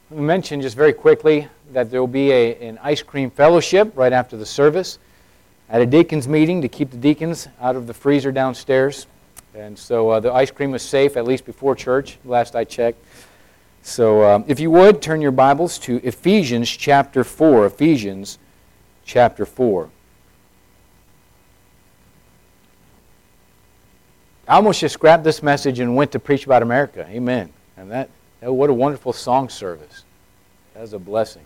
Let me mention just very quickly that there will be an ice cream fellowship right after the service at a deacons meeting to keep the deacons out of the freezer downstairs. And so the ice cream is safe, at least before church, last I checked. So if you would, turn your Bibles to Ephesians chapter 4. Ephesians chapter 4. I almost just grabbed this message and went to preach about America. Amen. And what a wonderful song service. That was a blessing.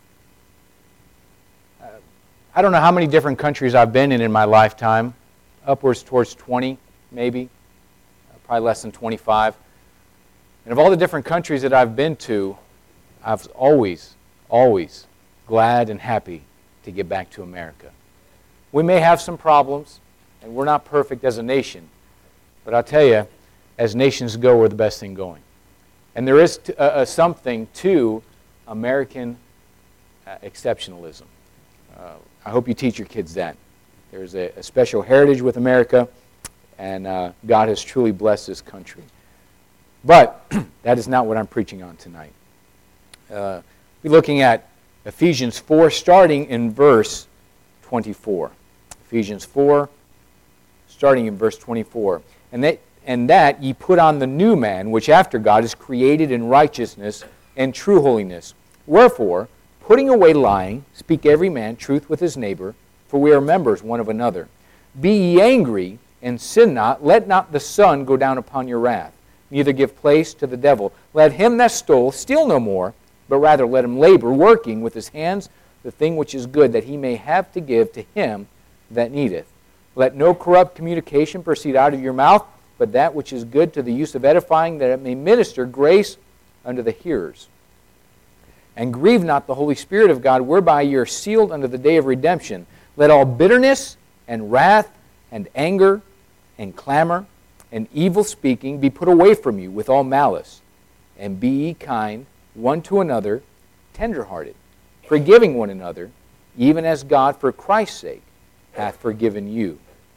I don't know how many different countries I've been in my lifetime. Upwards towards 20, maybe. Probably less than 25. And of all the different countries that I've been to, I've always glad and happy to get back to America. We may have some problems, and we're not perfect as a nation. But I'll tell you, as nations go, we're the best thing going. And there is something to American exceptionalism. I hope you teach your kids that. There's a special heritage with America, and God has truly blessed this country. But that is not what I'm preaching on tonight. We're looking at Ephesians 4, starting in verse 24. Ephesians 4, starting in verse 24. And that ye put on the new man, which after God is created in righteousness and true holiness. Wherefore, putting away lying, speak every man truth with his neighbor, for we are members one of another. Be ye angry, and sin not. Let not the sun go down upon your wrath. Neither give place to the devil. Let him that stole steal no more, but rather let him labor, working with his hands the thing which is good, that he may have to give to him that needeth. Let no corrupt communication proceed out of your mouth, but that which is good to the use of edifying, that it may minister grace unto the hearers. And grieve not the Holy Spirit of God, whereby ye are sealed unto the day of redemption. Let all bitterness and wrath and anger and clamor and evil speaking be put away from you with all malice. And be ye kind one to another, tenderhearted, forgiving one another, even as God for Christ's sake hath forgiven you.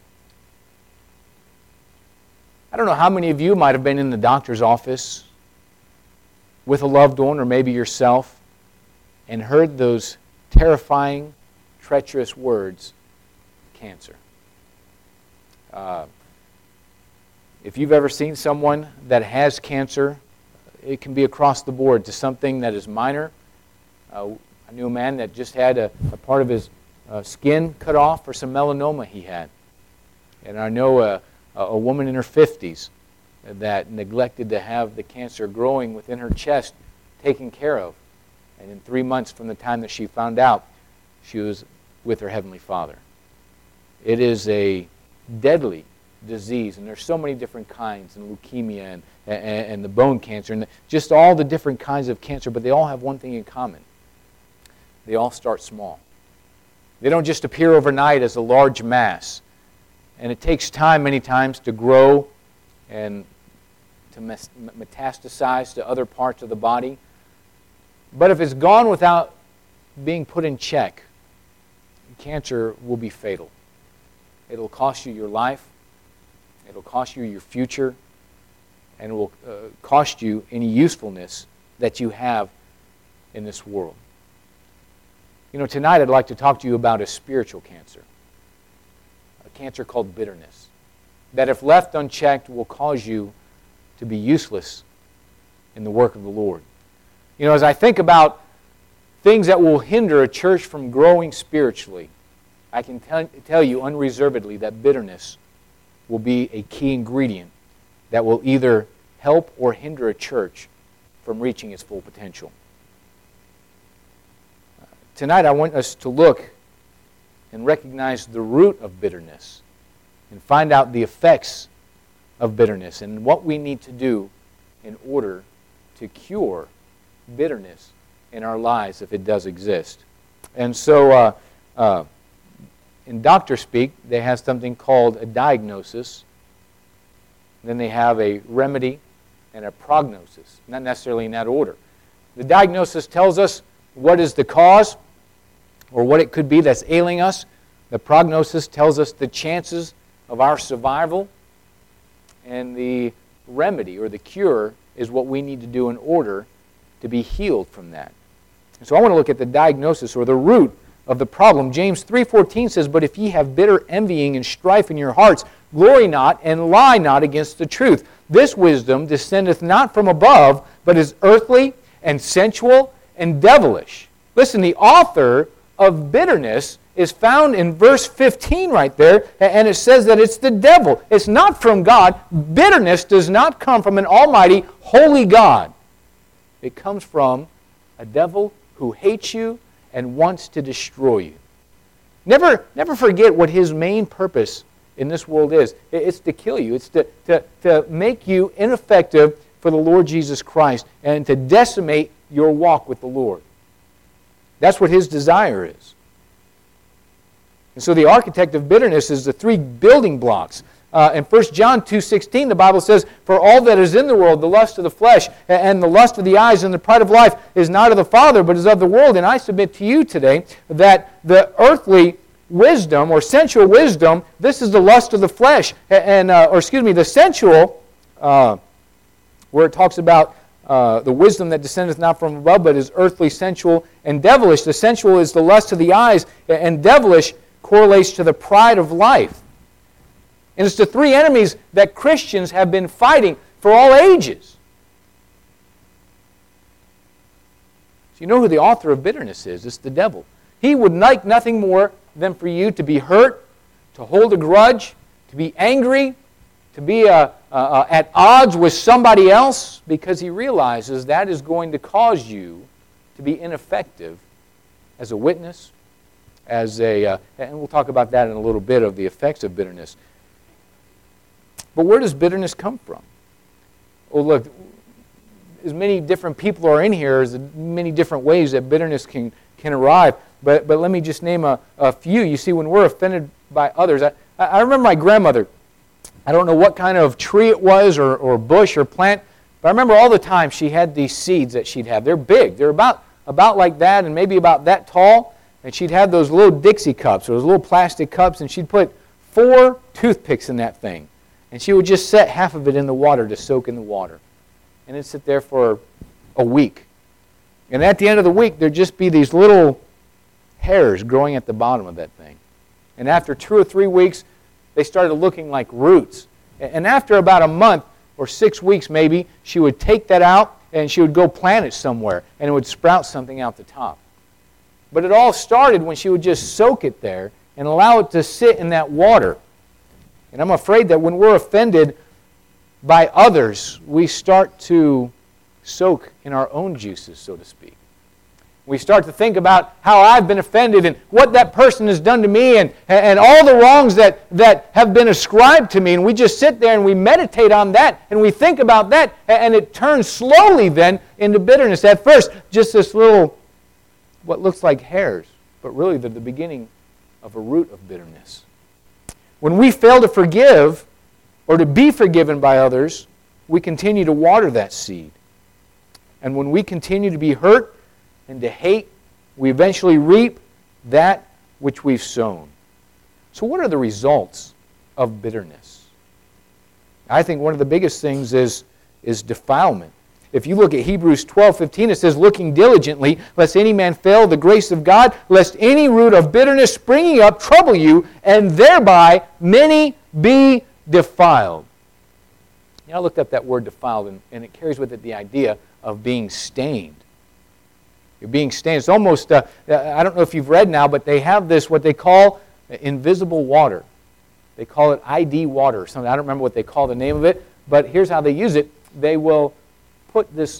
I don't know how many of you might have been in the doctor's office with a loved one or maybe yourself and heard those terrifying, treacherous words, cancer. If you've ever seen someone that has cancer, it can be across the board to something that is minor. I knew a man that just had a part of his skin cut off for some melanoma he had. And I know a woman in her 50s that neglected to have the cancer growing within her chest taken care of. And in 3 months from the time that she found out, she was with her Heavenly Father. It is a deadly disease, and there's so many different kinds, and leukemia and the bone cancer, and just all the different kinds of cancer, but they all have one thing in common. They all start small. They don't just appear overnight as a large mass. And it takes time many times to grow and to metastasize to other parts of the body. But if it's gone without being put in check, cancer will be fatal. It'll cost you your life. It'll cost you your future. And it will cost you any usefulness that you have in this world. You know, tonight I'd like to talk to you about a spiritual cancer. A cancer called bitterness. That if left unchecked will cause you to be useless in the work of the Lord. You know, as I think about things that will hinder a church from growing spiritually, I can tell you unreservedly that bitterness will be a key ingredient that will either help or hinder a church from reaching its full potential. Tonight I want us to look and recognize the root of bitterness and find out the effects of bitterness and what we need to do in order to cure bitterness in our lives if it does exist. And so in doctor speak, they have something called a diagnosis. Then they have a remedy and a prognosis, not necessarily in that order. The diagnosis tells us what is the cause or what it could be that's ailing us. The prognosis tells us the chances of our survival. And the remedy or the cure is what we need to do in order to be healed from that. And so I want to look at the diagnosis or the root of the problem. James 3:14 says, "But if ye have bitter envying and strife in your hearts, glory not and lie not against the truth. This wisdom descendeth not from above, but is earthly and sensual and devilish." Listen, the author of bitterness is found in verse 15 right there, and it says that it's the devil. It's not from God. Bitterness does not come from an almighty, holy God. It comes from a devil who hates you and wants to destroy you. Never forget what his main purpose in this world is. It's to kill you. It's to make you ineffective for the Lord Jesus Christ and to decimate your walk with the Lord. That's what his desire is. And so the architect of bitterness is the three building blocks. In 1 John 2:16, the Bible says, "For all that is in the world, the lust of the flesh, and the lust of the eyes, and the pride of life, is not of the Father, but is of the world." And I submit to you today that the earthly wisdom, or sensual wisdom, this is the lust of the flesh. The sensual, where it talks about the wisdom that descendeth not from above, but is earthly, sensual, and devilish. The sensual is the lust of the eyes, and devilish correlates to the pride of life. And it's the three enemies that Christians have been fighting for all ages. So you know who the author of bitterness is. It's the devil. He would like nothing more than for you to be hurt, to hold a grudge, to be angry, to be at odds with somebody else, because he realizes that is going to cause you to be ineffective as a witness, and we'll talk about that in a little bit, of the effects of bitterness. But where does bitterness come from? Well, look, as many different people are in here, there's many different ways that bitterness can arrive. But let me just name a few. You see, when we're offended by others, I remember my grandmother. I don't know what kind of tree it was or bush or plant, but I remember all the time she had these seeds that she'd have. They're big. They're about like that and maybe about that tall. And she'd have those little Dixie cups, or those little plastic cups, and she'd put 4 toothpicks in that thing. And she would just set half of it in the water to soak in the water. And it'd sit there for a week. And at the end of the week, there'd just be these little hairs growing at the bottom of that thing. And after 2 or 3 weeks, they started looking like roots. And after about a month or 6 weeks maybe, she would take that out and she would go plant it somewhere, and it would sprout something out the top. But it all started when she would just soak it there and allow it to sit in that water. And I'm afraid that when we're offended by others, we start to soak in our own juices, so to speak. We start to think about how I've been offended and what that person has done to me and all the wrongs that have been ascribed to me. And we just sit there and we meditate on that and we think about that, and it turns slowly then into bitterness. At first, just this little, what looks like hairs, but really they're the beginning of a root of bitterness. When we fail to forgive or to be forgiven by others, we continue to water that seed. And when we continue to be hurt and to hate, we eventually reap that which we've sown. So what are the results of bitterness? I think one of the biggest things is defilement. If you look at Hebrews 12:15, it says, "Looking diligently, lest any man fail the grace of God, lest any root of bitterness springing up trouble you, and thereby many be defiled." I looked up that word defiled, and it carries with it the idea of being stained. You're being stained. It's almost, I don't know if you've read now, but they have this, what they call invisible water. They call it ID water or something. I don't remember what they call the name of it, but here's how they use it. They will put this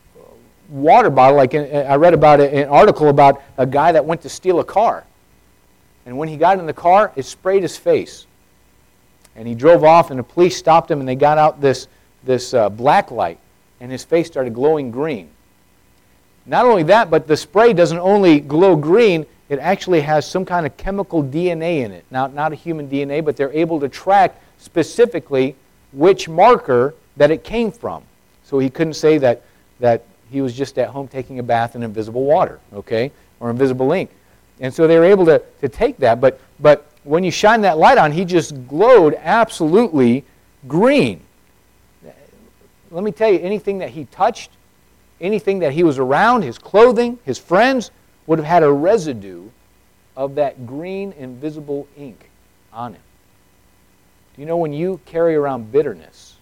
water bottle, I read about an article about a guy that went to steal a car. And when he got in the car, it sprayed his face. And he drove off, and the police stopped him, and they got out this black light, and his face started glowing green. Not only that, but the spray doesn't only glow green, it actually has some kind of chemical DNA in it. Now, not a human DNA, but they're able to track specifically which marker that it came from. So he couldn't say that he was just at home taking a bath in invisible water, okay, or invisible ink. And so they were able to take that, but when you shine that light on, he just glowed absolutely green. Let me tell you, anything that he touched, anything that he was around, his clothing, his friends, would have had a residue of that green invisible ink on him. Do you know when you carry around bitterness,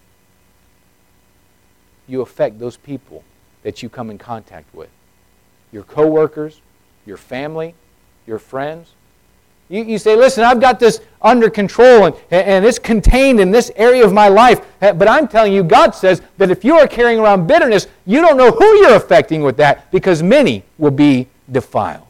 you affect those people that you come in contact with? Your coworkers, your family, your friends. You say, listen, I've got this under control and it's contained in this area of my life. But I'm telling you, God says that if you are carrying around bitterness, you don't know who you're affecting with that, because many will be defiled.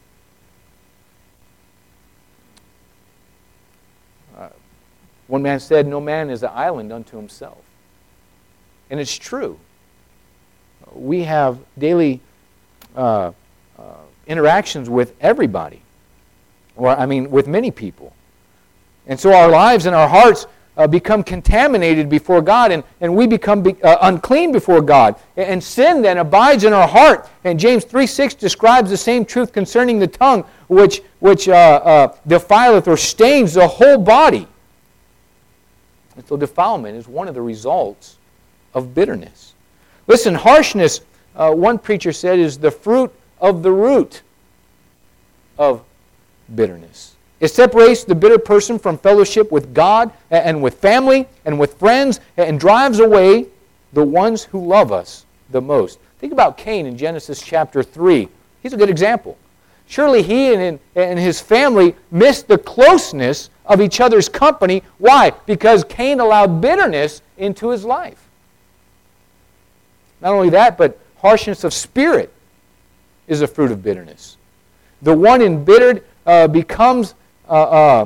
One man said, no man is an island unto himself. And it's true. We have daily interactions with everybody. With many people. And so our lives and our hearts become contaminated before God, and we become unclean before God. And sin then abides in our heart. And James 3:6 describes the same truth concerning the tongue, which defileth or stains the whole body. And so defilement is one of the results of bitterness. Listen, harshness, one preacher said, is the fruit of the root of bitterness. It separates the bitter person from fellowship with God and with family and with friends, and drives away the ones who love us the most. Think about Cain in Genesis chapter 3. He's a good example. Surely he and his family missed the closeness of each other's company. Why? Because Cain allowed bitterness into his life. Not only that, but harshness of spirit is a fruit of bitterness. The one embittered becomes the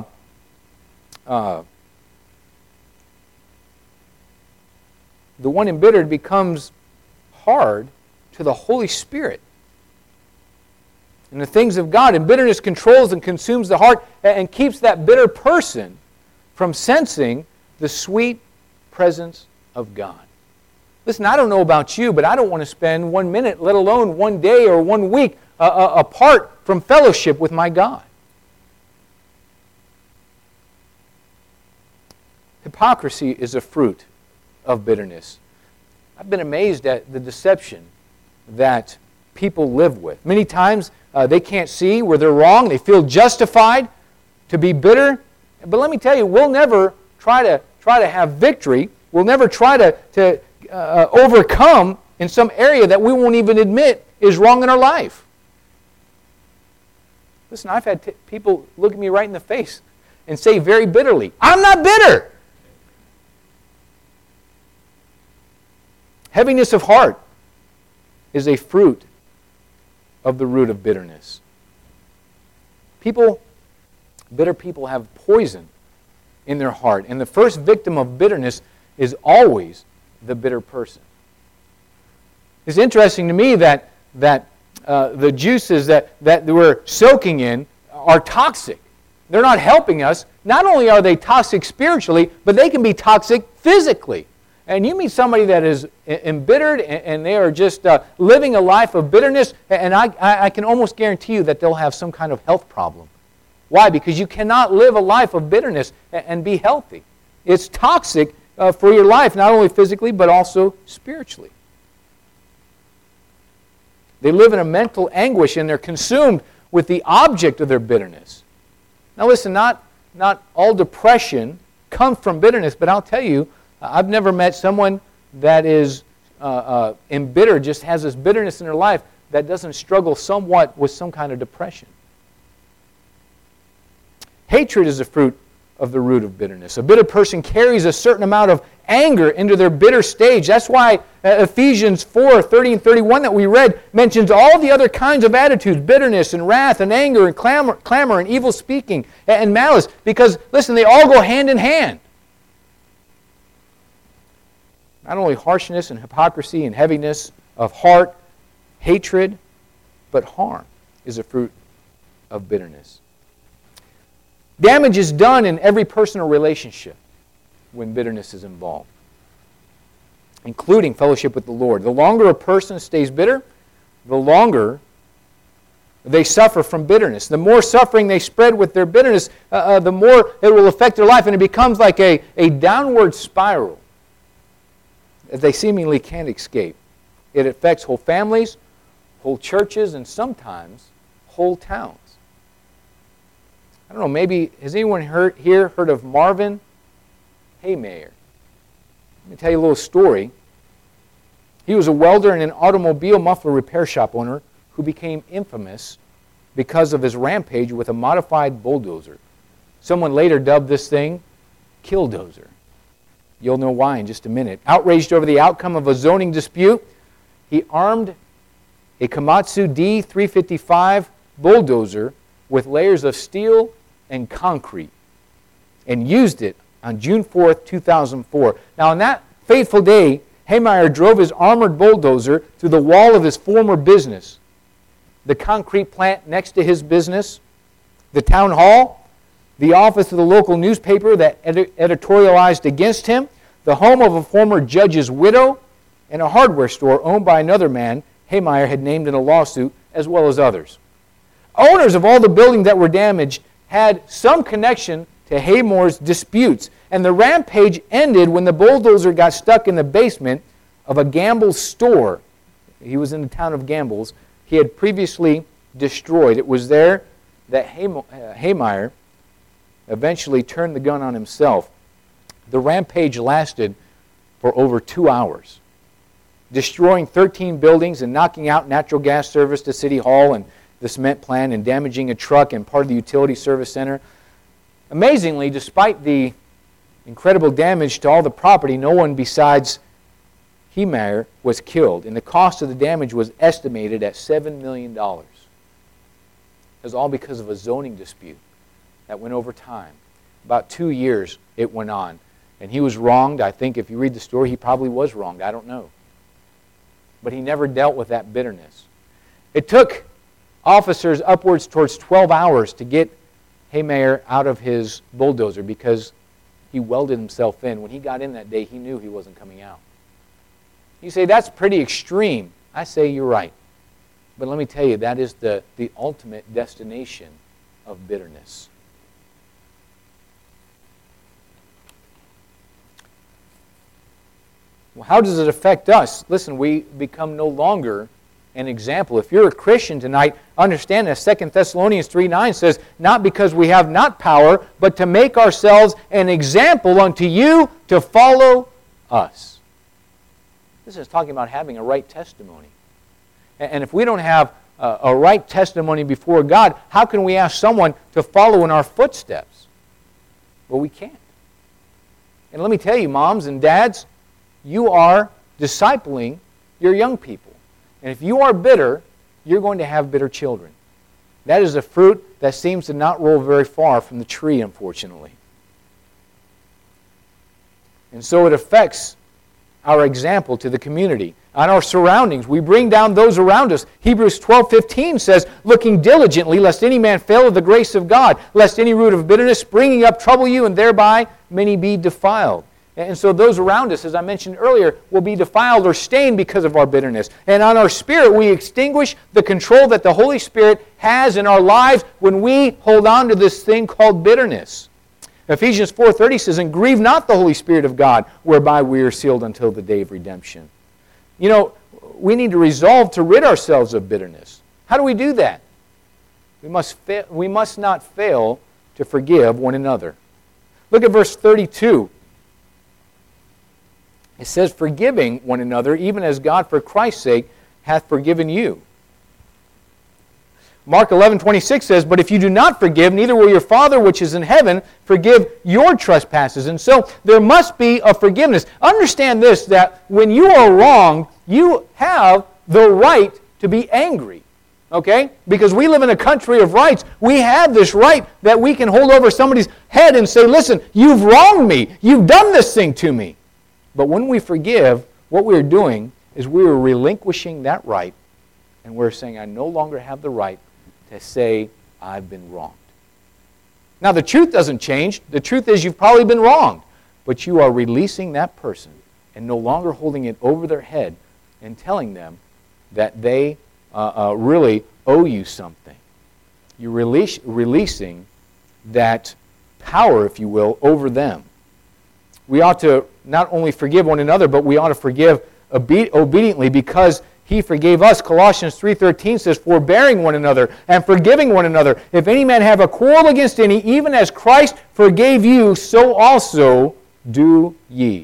one embittered becomes hard to the Holy Spirit and the things of God. And bitterness controls and consumes the heart and keeps that bitter person from sensing the sweet presence of God. Listen, I don't know about you, but I don't want to spend 1 minute, let alone 1 day or 1 week, apart from fellowship with my God. Hypocrisy is a fruit of bitterness. I've been amazed at the deception that people live with. Many times they can't see where they're wrong. They feel justified to be bitter. But let me tell you, we'll never try to have victory. We'll never try to overcome in some area that we won't even admit is wrong in our life. Listen, I've had people look at me right in the face and say very bitterly, I'm not bitter. Heaviness of heart is a fruit of the root of bitterness. Bitter people have poison in their heart, and the first victim of bitterness is always the bitter person. It's interesting to me that the juices that we're soaking in are toxic. They're not helping us. Not only are they toxic spiritually, but they can be toxic physically. And you meet somebody that is embittered and they are just living a life of bitterness, and I can almost guarantee you that they'll have some kind of health problem. Why? Because you cannot live a life of bitterness and be healthy. It's toxic for your life, not only physically, but also spiritually. They live in a mental anguish and they're consumed with the object of their bitterness. Now listen, not all depression comes from bitterness, but I'll tell you, I've never met someone that is embittered, just has this bitterness in their life, that doesn't struggle somewhat with some kind of depression. Hatred is a fruit of the root of bitterness. A bitter person carries a certain amount of anger into their bitter stage. That's why Ephesians 4:30 and 31 that we read mentions all the other kinds of attitudes, bitterness and wrath and anger and clamor and evil speaking and malice. Because, listen, they all go hand in hand. Not only harshness and hypocrisy and heaviness of heart, hatred, but harm is a fruit of bitterness. Damage is done in every personal relationship when bitterness is involved, including fellowship with the Lord. The longer a person stays bitter, the longer they suffer from bitterness. The more suffering they spread with their bitterness, the more it will affect their life, and it becomes like a downward spiral that they seemingly can't escape. it affects whole families, whole churches, and sometimes whole towns. I don't know, maybe, has anyone here heard of Marvin Haymayer? Let me tell you a little story. He was a welder and an automobile muffler repair shop owner who became infamous because of his rampage with a modified bulldozer. Someone later dubbed this thing Killdozer. You'll know why in just a minute. Outraged over the outcome of a zoning dispute, he armed a Komatsu D355 bulldozer with layers of steel and concrete and used it on June 4th, 2004. Now, on that fateful day, Haymayer drove his armored bulldozer through the wall of his former business, the concrete plant next to his business, the town hall, the office of the local newspaper that editorialized against him, the home of a former judge's widow, and a hardware store owned by another man Haymayer had named in a lawsuit, as well as others. Owners of all the buildings that were damaged had some connection to Haymayer's disputes, and the rampage ended when the bulldozer got stuck in the basement of a Gamble's store. He was in the town of Gamble's. He had previously destroyed. It was there that Haymayer eventually turned the gun on himself. The rampage lasted for over 2 hours, destroying 13 buildings and knocking out natural gas service to City Hall and the cement plant and damaging a truck and part of the utility service center. Amazingly, despite the incredible damage to all the property, no one besides Haymayer was killed, and the cost of the damage was estimated at $7 million. It was all because of a zoning dispute that went over time. About 2 years it went on, and he was wronged. I think if you read the story, he probably was wronged. I don't know. But he never dealt with that bitterness. It took officers upwards towards 12 hours to get Haymayer out of his bulldozer because he welded himself in. When he got in that day, he knew he wasn't coming out. You say, that's pretty extreme. I say, you're right. But let me tell you, that is the ultimate destination of bitterness. Well, how does it affect us? Listen, we become no longer an example. If you're a Christian tonight, understand that 2 Thessalonians 3:9 says, not because we have not power, but to make ourselves an example unto you to follow us. This is talking about having a right testimony. And if we don't have a right testimony before God, how can we ask someone to follow in our footsteps? Well, we can't. And let me tell you, moms and dads, you are discipling your young people. And if you are bitter, you're going to have bitter children. That is a fruit that seems to not roll very far from the tree, unfortunately. And so it affects our example to the community. On our surroundings, we bring down those around us. Hebrews 12:15 says, looking diligently, lest any man fail of the grace of God, lest any root of bitterness springing up trouble you, and thereby many be defiled. And so those around us, as I mentioned earlier, will be defiled or stained because of our bitterness. And on our spirit, we extinguish the control that the Holy Spirit has in our lives when we hold on to this thing called bitterness. Ephesians 4:30 says, and grieve not the Holy Spirit of God, whereby we are sealed until the day of redemption. You know, we need to resolve to rid ourselves of bitterness. How do we do that? We must not fail to forgive one another. Look at verse 32. It says, forgiving one another, even as God for Christ's sake hath forgiven you. Mark 11:26 says, but if you do not forgive, neither will your Father which is in heaven forgive your trespasses. And so there must be a forgiveness. Understand this, that when you are wronged, you have the right to be angry. Okay? Because we live in a country of rights. We have this right that we can hold over somebody's head and say, listen, you've wronged me. You've done this thing to me. But when we forgive, what we're doing is we're relinquishing that right, and we're saying, I no longer have the right to say, I've been wronged. Now, the truth doesn't change. The truth is you've probably been wronged, but you are releasing that person and no longer holding it over their head and telling them that they really owe you something. You're releasing that power, if you will, over them. We ought to not only forgive one another, but we ought to forgive obediently because He forgave us. Colossians 3:13 says, forbearing one another and forgiving one another. If any man have a quarrel against any, even as Christ forgave you, so also do ye.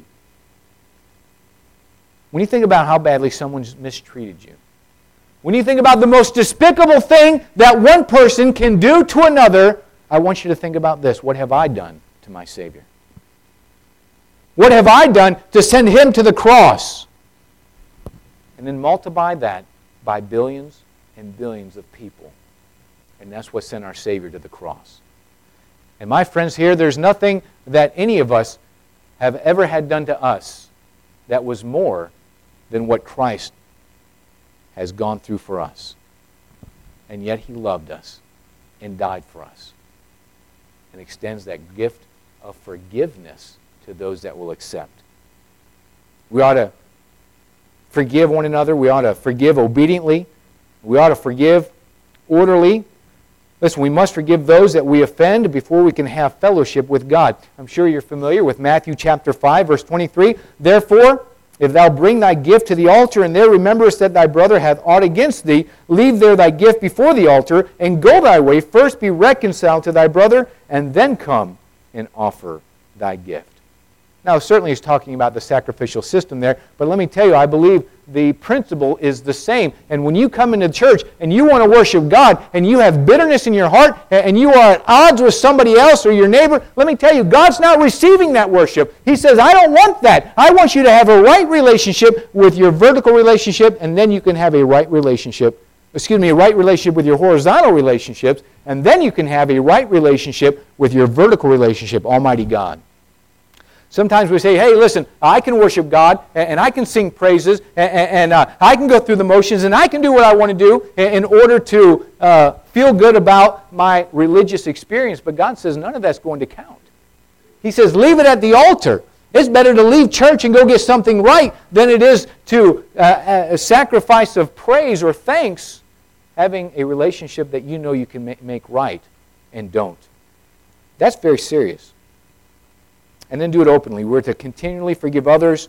When you think about how badly someone's mistreated you, when you think about the most despicable thing that one person can do to another, I want you to think about this. What have I done to my Savior? What have I done to send Him to the cross? And then multiply that by billions and billions of people. And that's what sent our Savior to the cross. And my friends here, there's nothing that any of us have ever had done to us that was more than what Christ has gone through for us. And yet He loved us and died for us and extends that gift of forgiveness to those that will accept. We ought to forgive one another. We ought to forgive obediently. We ought to forgive orderly. Listen, we must forgive those that we offend before we can have fellowship with God. I'm sure you're familiar with Matthew chapter 5, verse 23. Therefore, if thou bring thy gift to the altar, and there rememberest that thy brother hath aught against thee, leave there thy gift before the altar, and go thy way. First be reconciled to thy brother, and then come and offer thy gift. Now, certainly he's talking about the sacrificial system there, but let me tell you, I believe the principle is the same. And when you come into church and you want to worship God and you have bitterness in your heart and you are at odds with somebody else or your neighbor, let me tell you, God's not receiving that worship. He says, I don't want that. I want you to have a right relationship with your vertical relationship, and then you can have a right relationship with your horizontal relationships, and then you can have a right relationship with your vertical relationship, Almighty God. Sometimes we say, hey, listen, I can worship God, and I can sing praises, and I can go through the motions, and I can do what I want to do in order to feel good about my religious experience. But God says none of that's going to count. He says, leave it at the altar. It's better to leave church and go get something right than it is to a sacrifice of praise or thanks, having a relationship that you know you can make right and don't. That's very serious. And then do it openly. We're to continually forgive others.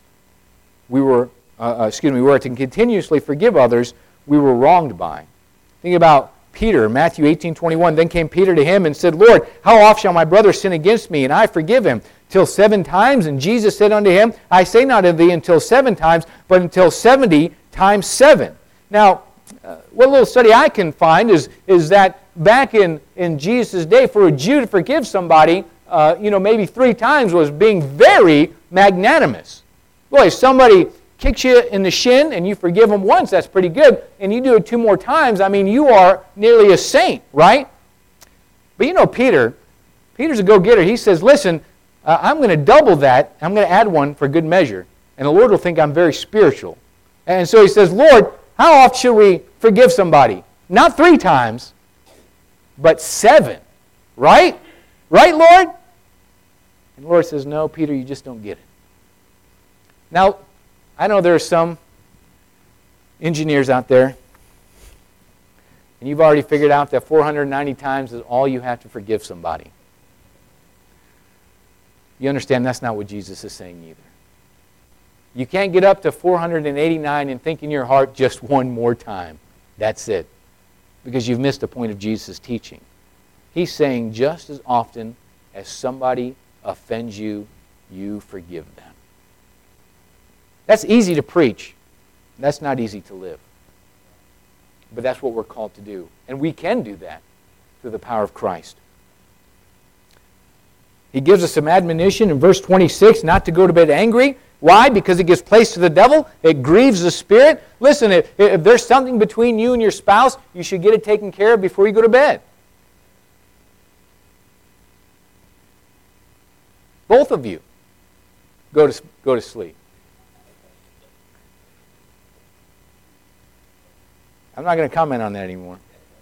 We were to continuously forgive others we were wronged by. Think about Peter, Matthew 18:21. Then came Peter to him and said, Lord, how oft shall my brother sin against me, and I forgive him? Till 7 times? And Jesus said unto him, I say not unto thee until 7 times, but until 70 times 7. Now, what little study I can find is that back in Jesus' day, for a Jew to forgive somebody, maybe 3 times was being very magnanimous. Boy, if somebody kicks you in the shin and you forgive them once, that's pretty good. And you do it 2 more times, you are nearly a saint, right? But Peter's a go-getter. He says, listen, I'm going to double that. I'm going to add one for good measure. And the Lord will think I'm very spiritual. And so he says, Lord, how often should we forgive somebody? Not 3 times, but 7, right? Right, Lord? And the Lord says, no, Peter, you just don't get it. Now, I know there are some engineers out there, and you've already figured out that 490 times is all you have to forgive somebody. You understand that's not what Jesus is saying either. You can't get up to 489 and think in your heart just one more time. That's it. Because you've missed the point of Jesus' teaching. He's saying just as often as somebody offends you, you forgive them. That's easy to preach. That's not easy to live. But that's what we're called to do. And we can do that through the power of Christ. He gives us some admonition in verse 26 not to go to bed angry. Why? Because it gives place to the devil. It grieves the Spirit. Listen, if there's something between you and your spouse, you should get it taken care of before you go to bed. Both of you go to sleep. I'm not going to comment on that anymore.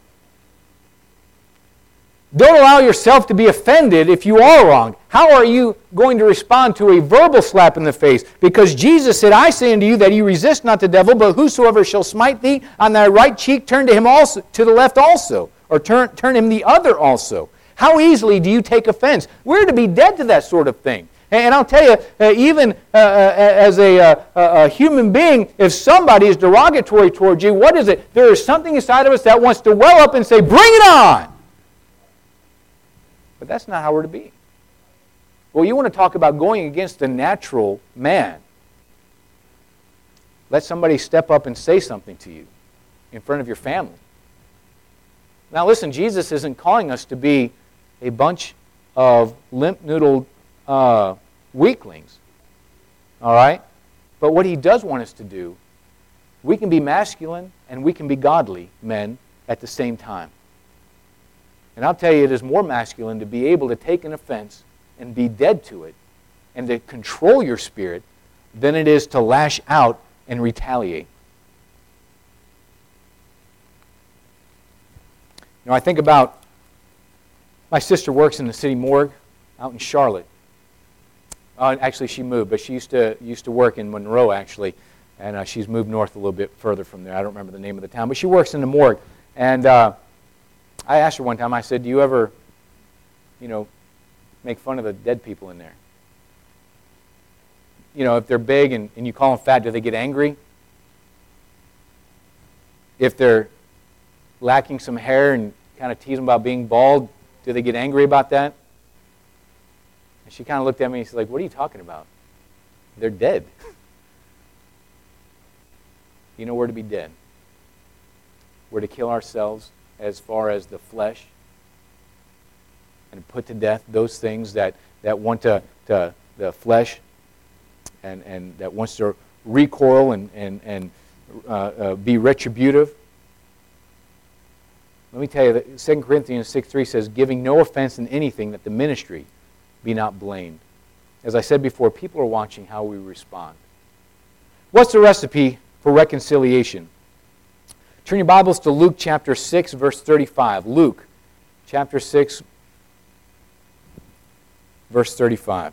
Don't allow yourself to be offended if you are wronged. How are you going to respond to a verbal slap in the face? Because Jesus said, I say unto you that you resist not the devil, but whosoever shall smite thee on thy right cheek, turn to him also to the left also, or turn him the other also. How easily do you take offense? We're to be dead to that sort of thing. And I'll tell you, even as a human being, if somebody is derogatory towards you, what is it? There is something inside of us that wants to well up and say, bring it on! But that's not how we're to be. Well, you want to talk about going against the natural man. Let somebody step up and say something to you in front of your family. Now listen, Jesus isn't calling us to be a bunch of limp-noodled weaklings. All right? But what he does want us to do, we can be masculine and we can be godly men at the same time. And I'll tell you, it is more masculine to be able to take an offense and be dead to it and to control your spirit than it is to lash out and retaliate. You know, I think about my sister works in the city morgue out in Charlotte. Actually, she moved, but she used to work in Monroe, actually, and she's moved north a little bit further from there. I don't remember the name of the town, but she works in the morgue. And I asked her one time, I said, do you ever, make fun of the dead people in there? If they're big and you call them fat, do they get angry? If they're lacking some hair and kind of tease them about being bald, do they get angry about that? And she kind of looked at me and she's like, what are you talking about? They're dead. We're to be dead. We're to kill ourselves as far as the flesh and put to death those things that want to the flesh and that wants to recoil and be retributive. Let me tell you that 2 Corinthians 6:3 says, giving no offense in anything, that the ministry be not blamed. As I said before, people are watching how we respond. What's the recipe for reconciliation? Turn your Bibles to Luke chapter 6, verse 35. Luke chapter 6, verse 35.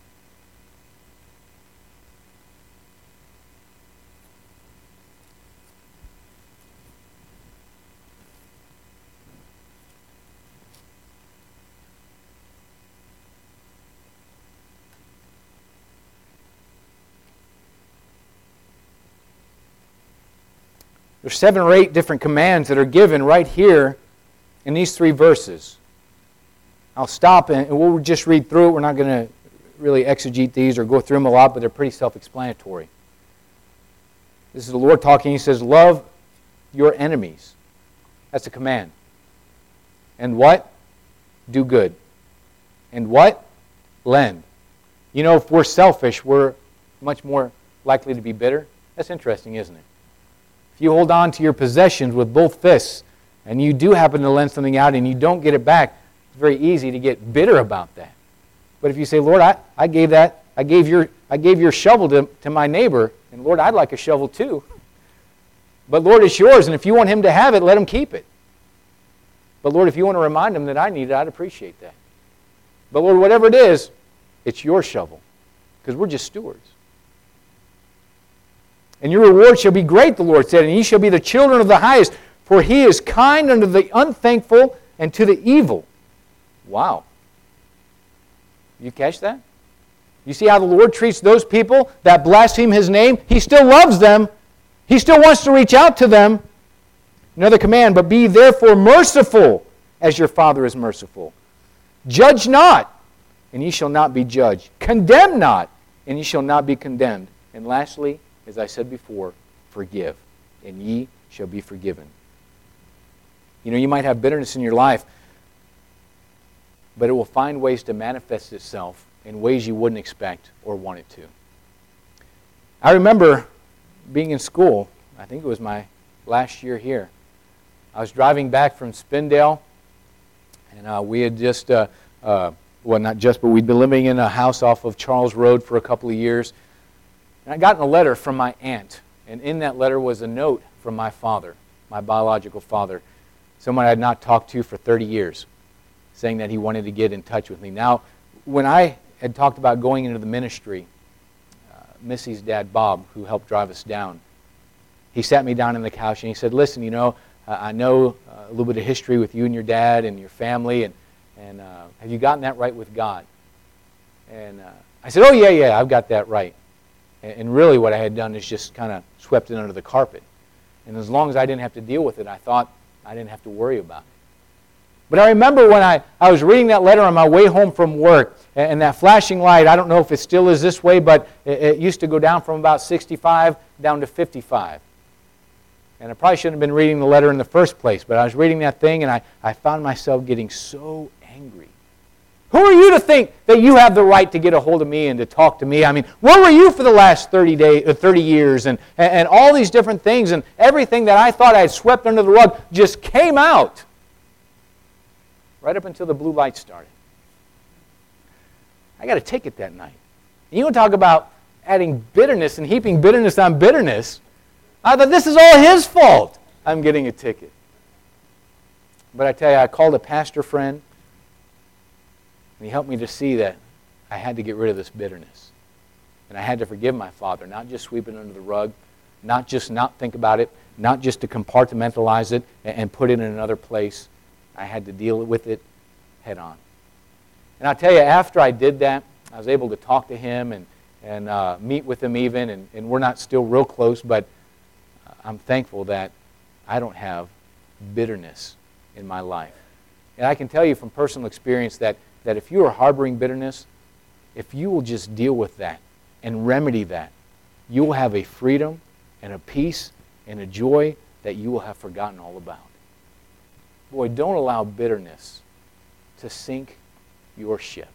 There's 7 or 8 different commands that are given right here in these 3 verses. I'll stop and we'll just read through it. We're not going to really exegete these or go through them a lot, but they're pretty self-explanatory. This is the Lord talking. He says, love your enemies. That's a command. And what? Do good. And what? Lend. If we're selfish, we're much more likely to be bitter. That's interesting, isn't it? If you hold on to your possessions with both fists and you do happen to lend something out and you don't get it back, it's very easy to get bitter about that. But if you say, Lord, I gave your shovel to my neighbor, and Lord, I'd like a shovel too. But Lord, it's yours, and if you want him to have it, let him keep it. But Lord, if you want to remind him that I need it, I'd appreciate that. But Lord, whatever it is, it's your shovel, because we're just stewards. And your reward shall be great, the Lord said, and ye shall be the children of the highest, for he is kind unto the unthankful and to the evil. Wow. You catch that? You see how the Lord treats those people that blaspheme his name? He still loves them. He still wants to reach out to them. Another command, but be therefore merciful as your Father is merciful. Judge not, and ye shall not be judged. Condemn not, and ye shall not be condemned. And lastly, as I said before, forgive, and ye shall be forgiven. You might have bitterness in your life, but it will find ways to manifest itself in ways you wouldn't expect or want it to. I remember being in school, I think it was my last year here. I was driving back from Spindale, and we had just, well, not just, but we'd been living in a house off of Charles Road for a couple of years. And I got a letter from my aunt, and in that letter was a note from my father, my biological father, someone I had not talked to for 30 years, saying that he wanted to get in touch with me. Now, when I had talked about going into the ministry, Missy's dad, Bob, who helped drive us down, he sat me down on the couch and he said, listen, I know a little bit of history with you and your dad and your family, and have you gotten that right with God? And I said, oh, yeah, I've got that right. And really what I had done is just kind of swept it under the carpet. And as long as I didn't have to deal with it, I thought I didn't have to worry about it. But I remember when I was reading that letter on my way home from work, and that flashing light, I don't know if it still is this way, but it used to go down from about 65 down to 55. And I probably shouldn't have been reading the letter in the first place, but I was reading that thing, and I found myself getting so angry. Who are you to think that you have the right to get a hold of me and to talk to me? I mean, where were you for the last 30 years? And all these different things, and everything that I thought I had swept under the rug just came out. Right up until the blue light started. I got a ticket that night. You want to talk about adding bitterness and heaping bitterness on bitterness. I thought, this is all his fault. I'm getting a ticket. But I tell you, I called a pastor friend, and he helped me to see that I had to get rid of this bitterness. And I had to forgive my father, not just sweep it under the rug, not just not think about it, not just to compartmentalize it and put it in another place. I had to deal with it head on. And I'll tell you, after I did that, I was able to talk to him and meet with him even, and we're not still real close, but I'm thankful that I don't have bitterness in my life. And I can tell you from personal experience that if you are harboring bitterness, if you will just deal with that and remedy that, you will have a freedom and a peace and a joy that you will have forgotten all about. Boy, don't allow bitterness to sink your ship.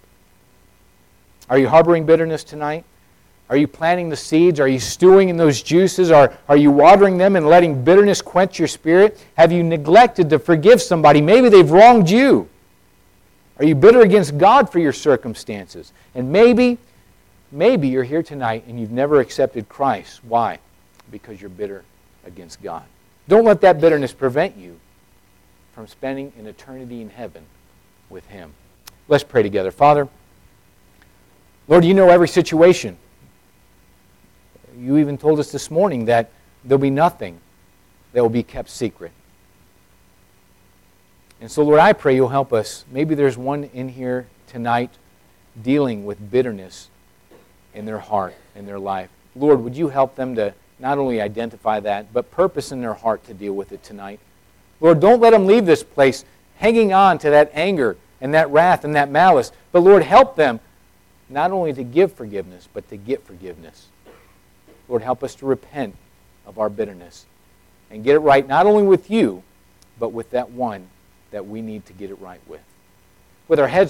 Are you harboring bitterness tonight? Are you planting the seeds? Are you stewing in those juices? Are you watering them and letting bitterness quench your spirit? Have you neglected to forgive somebody? Maybe they've wronged you. Are you bitter against God for your circumstances? And maybe you're here tonight and you've never accepted Christ. Why? Because you're bitter against God. Don't let that bitterness prevent you from spending an eternity in heaven with Him. Let's pray together. Father, Lord, you know every situation. You even told us this morning that there'll be nothing that will be kept secret. And so, Lord, I pray you'll help us. Maybe there's one in here tonight dealing with bitterness in their heart, in their life. Lord, would you help them to not only identify that, but purpose in their heart to deal with it tonight. Lord, don't let them leave this place hanging on to that anger and that wrath and that malice. But Lord, help them not only to give forgiveness, but to get forgiveness. Lord, help us to repent of our bitterness and get it right not only with you, but with that one that we need to get it right with. With our heads